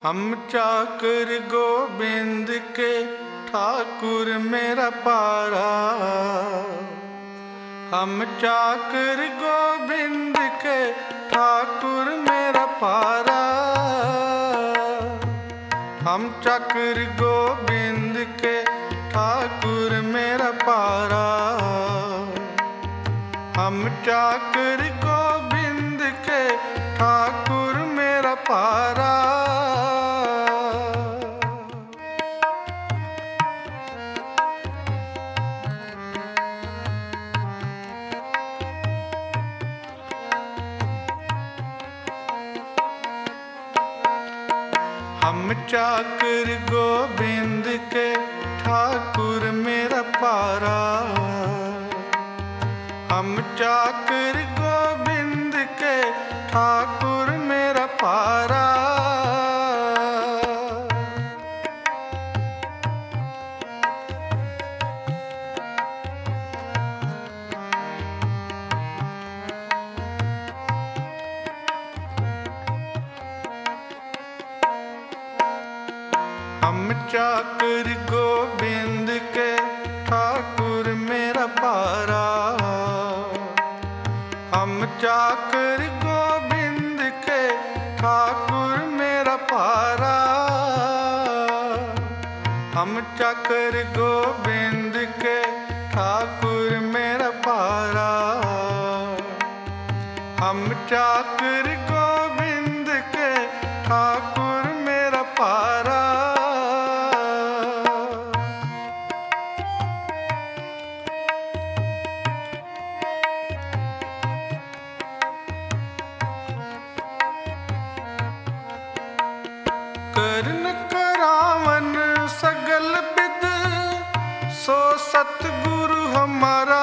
हम चाकर गोविंद के ठाकुर मेरा पारा। हम चाकर गोविंद के ठाकुर मेरा पारा। हम चाकर गोविंद के ठाकुर मेरा पारा। हम चाकर गोविंद के ठाकुर मेरा पारा। हम चाकर गोविंद के ठाकुर मेरा पारा। हम चाकर गोविंद के ठाकुर मेरा पारा। हम चाकर गोविंद के ठाकुर मेरा पारा। हम चाकर गोविंद के ठाकुर मेरा पारा। हम चाकर गोविंद के ठाकुर मेरा पारा। हम चाकर गोविंद के ठाकुर मेरा पारा। करन करावन सगल विद सो सतगुरु हमारा।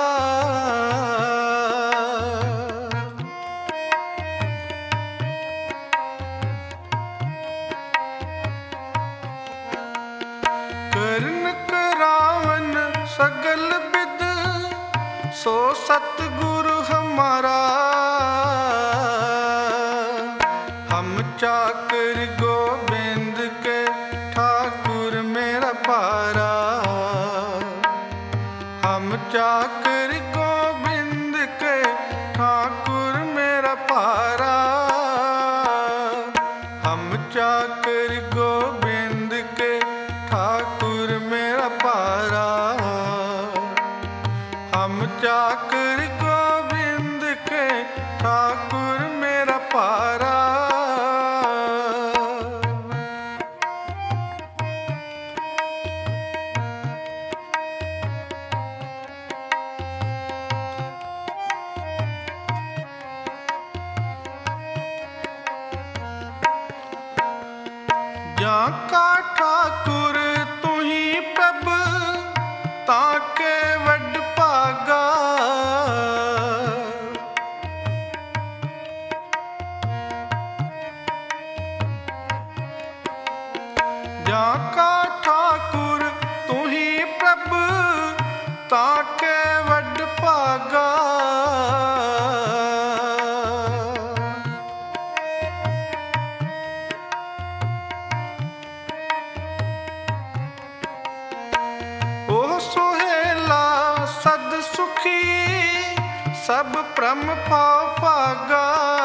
करन करावन सगल विद सो सतगुरु हमारा। हम चाकर गोविंद के ठाकुर मेरा पारा। हम चाकर गोविंद के ठाकुर मेरा पारा। हम चाकर गोविंद के ठाकुर मेरा पारा। हम चाकर गोविंद के ठाकुर मेरा पारा। जा का ठाकुर तू ही प्रभ ताके वड पागा। जा का ठाकुर तू ही प्रभ ताके वड पागा। सोहेला सद सुखी सब प्रम पाव पागा।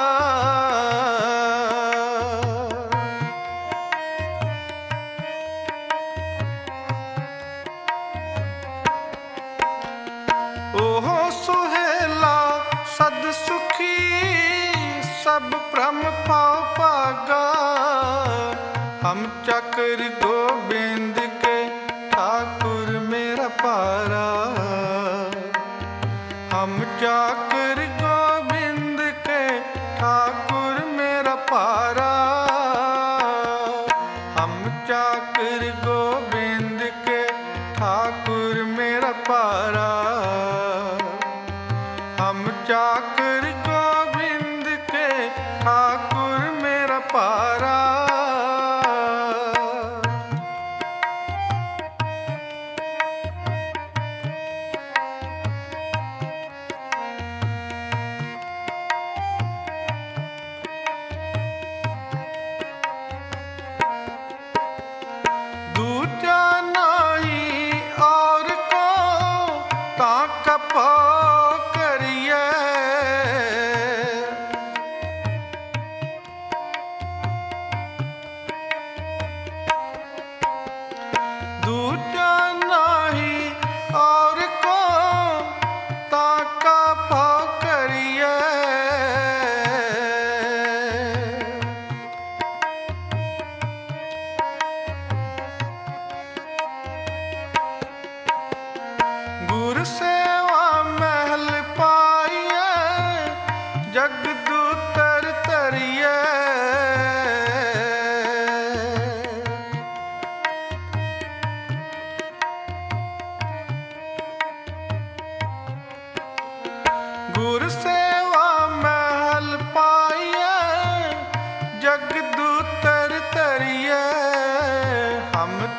ओहो सोहेला सद सुखी सब प्रम पाव पागा। हम चाकर गोविंद के ठाकुर मेरा पारा। हम चाकर गोविंद के ठाकुर मेरा पारा। हम चाकर गोविंद के ठाकुर मेरा पारा। हम चाकर गोविंद के ठाकुर मेरा पारा।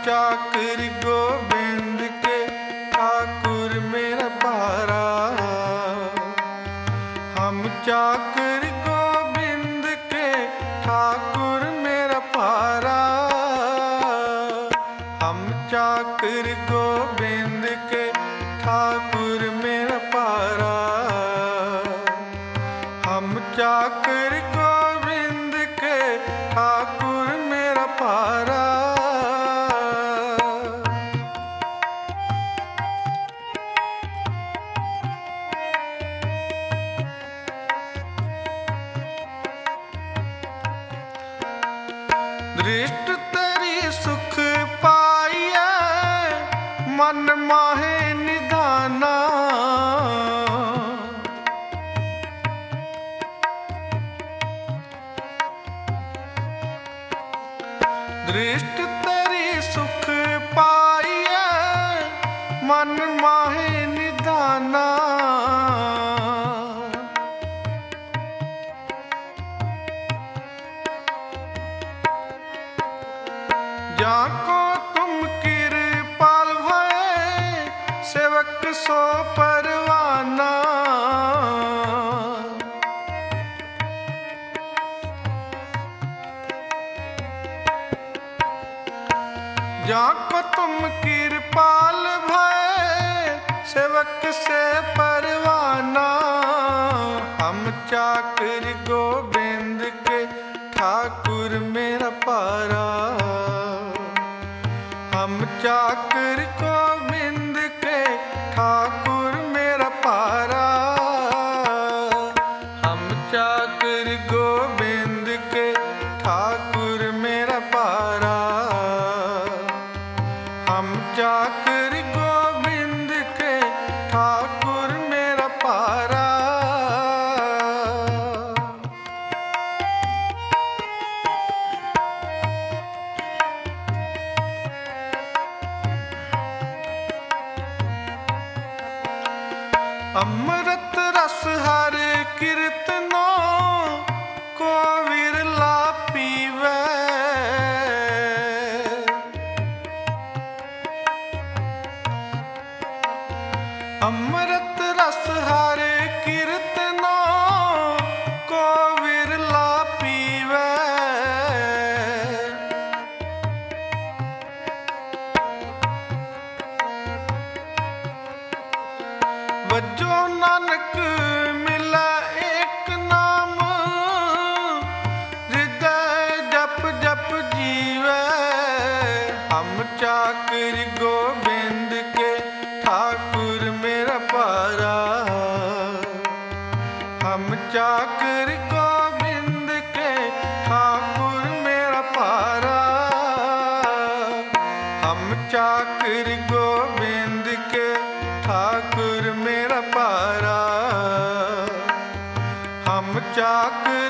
चाकर गोबिंद के ठाकुर मेरा पारा। हम चाकर गोबिंद के ठाकुर मेरा पारा। हम चाकर गोबिंद के ठाकुर मेरा पारा। हम चाकर गोबिंद के ठाकुर मेरा पारा। दृष्ट तेरी सुख पाइए मन माहे निधाना। दृष्ट तेरी सुख पाइए मन माहे निधाना। जाको तुम कृपाल भये सेवक सो परवाना। जाको तुम कृपाल भये सेवक से परवाना। हम चाकर गोबिंद के ठाकुर मेरा पारा। हम चाकर गोबिंद के ठाकुर मेरा पारा। हम चाकर गोबिंद के ठाकुर मेरा पारा। हम चाकर गोबिंद के ठाकुर मेरा पारा। अमृत रस हर कीर्तनो को विरला पीवे। अमृत रस हर कीर्तनो को विरला पीवे। वजो नानक मिला एक नाम हृदय जप जप जीवे। हम चाकर गोबिंद के ठाकुर मेरा पारा। हम चाकर गोबिंद के ठाकुर मेरा पारा। हम चाकर गोबिंद के ठाकुर मेरा पारा। हम चाकर